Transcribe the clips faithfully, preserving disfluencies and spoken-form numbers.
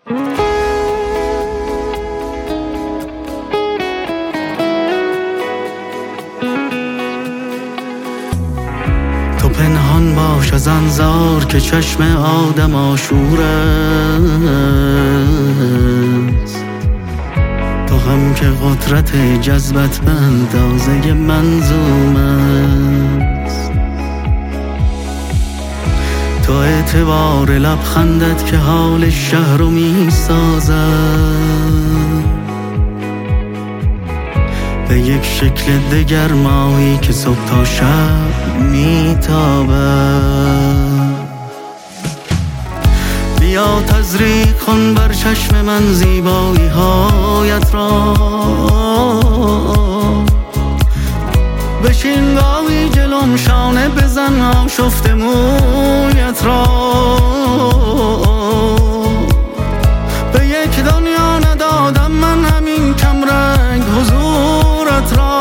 تو پنهان باش از انظار که چشم آدم آشور است، تو هم که قدرت جذبت به اندازه منظوم است، تو اعتبار لبخندت که حال شهر رو می سازد به یک شکل دگر ماهی که صبح تا شب میتابد. بیا تزریق کن بر چشم من زیبایی هایت را، بشین گاهی جلوم شانه بزن آشفته مویت را، به یک دنیا ندادم من همین کمرنگ حضورت را،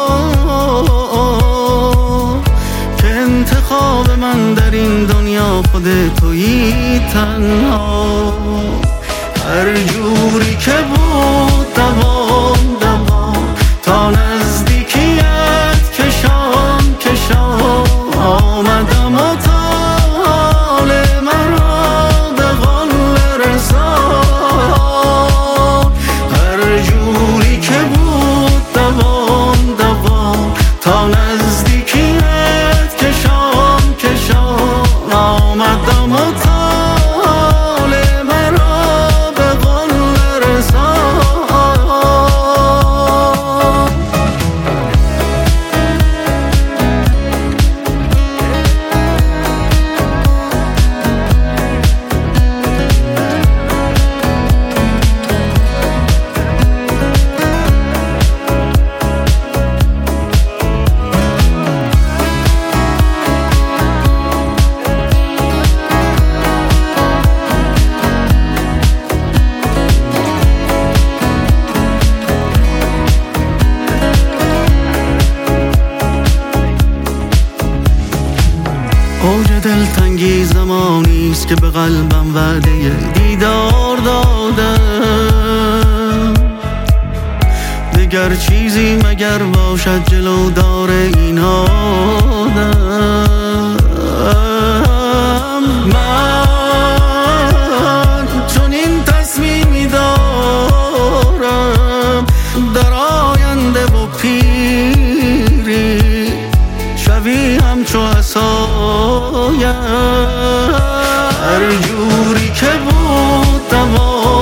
که انتخاب من در این دنیا خود تویی تنها. هر جوری که بود دوام دوام تا نزدیکیت کشان کشان آمدم و طال مرا به قل رسان. هر جوری که بود دوام دوام تا نزدیکیت کشان کشان آمدم و طال مرا به قل رسان. اوج دلتنگی زمانیست که به قلبم وعده دیدار دادم، دیگر چیزی مگر باشد جلودار این آدم. من چون این تصمیمی دارم در آینده و پیری شوی همچو عصایم. هر جوری که بود دوام